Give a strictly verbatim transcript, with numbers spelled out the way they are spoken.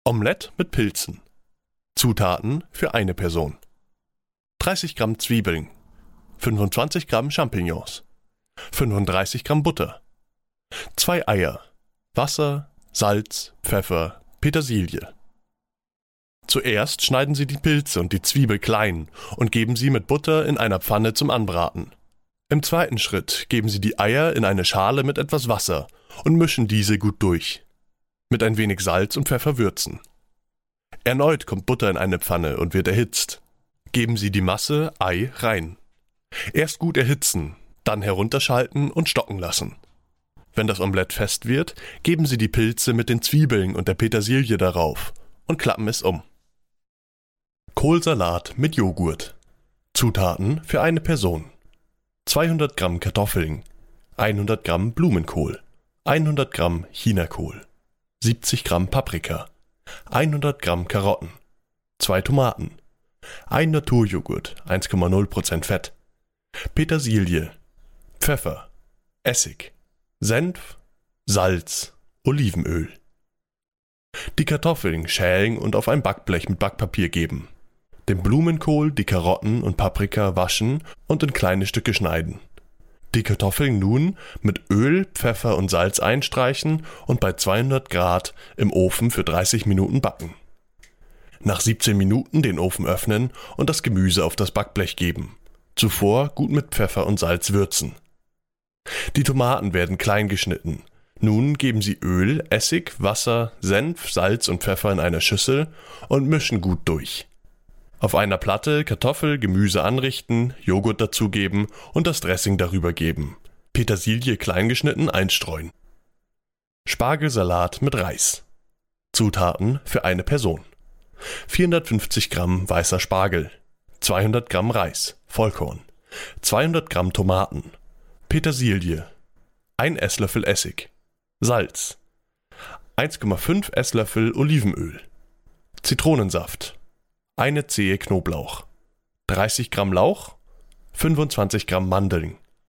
Omelette mit Pilzen. Zutaten für eine Person: dreißig Gramm Zwiebeln, fünfundzwanzig Gramm Champignons, fünfunddreißig Gramm Butter, zwei Eier, Wasser, Salz, Pfeffer, Petersilie. Zuerst schneiden Sie die Pilze und die Zwiebel klein und geben sie mit Butter in einer Pfanne zum Anbraten. Im zweiten Schritt geben Sie die Eier in eine Schale mit etwas Wasser und mischen diese gut durch. Mit ein wenig Salz und Pfeffer würzen. Erneut kommt Butter in eine Pfanne und wird erhitzt. Geben Sie die Masse Ei rein. Erst gut erhitzen, dann herunterschalten und stocken lassen. Wenn das Omelett fest wird, geben Sie die Pilze mit den Zwiebeln und der Petersilie darauf und klappen es um. Kohlsalat mit Joghurt. Zutaten für eine Person: zweihundert Gramm Kartoffeln, hundert Gramm Blumenkohl, hundert Gramm Chinakohl, siebzig Gramm Paprika, hundert Gramm Karotten, zwei Tomaten, ein Naturjoghurt, eins Komma null Prozent Fett, Petersilie, Pfeffer, Essig, Senf, Salz, Olivenöl. Die Kartoffeln schälen und auf ein Backblech mit Backpapier geben. Den Blumenkohl, die Karotten und Paprika waschen und in kleine Stücke schneiden. Die Kartoffeln nun mit Öl, Pfeffer und Salz einstreichen und bei zweihundert Grad im Ofen für dreißig Minuten backen. Nach siebzehn Minuten den Ofen öffnen und das Gemüse auf das Backblech geben. Zuvor gut mit Pfeffer und Salz würzen. Die Tomaten werden klein geschnitten. Nun geben Sie Öl, Essig, Wasser, Senf, Salz und Pfeffer in eine Schüssel und mischen gut durch. Auf einer Platte Kartoffel, Gemüse anrichten, Joghurt dazugeben und das Dressing darüber geben. Petersilie klein geschnitten einstreuen. Spargelsalat mit Reis. Zutaten für eine Person: vierhundertfünfzig Gramm weißer Spargel, zweihundert Gramm Reis, Vollkorn, zweihundert Gramm Tomaten, Petersilie, ein Esslöffel Essig, Salz, eins Komma fünf Esslöffel Olivenöl, Zitronensaft, eine Zehe Knoblauch, dreißig Gramm Lauch, fünfundzwanzig Gramm Mandeln,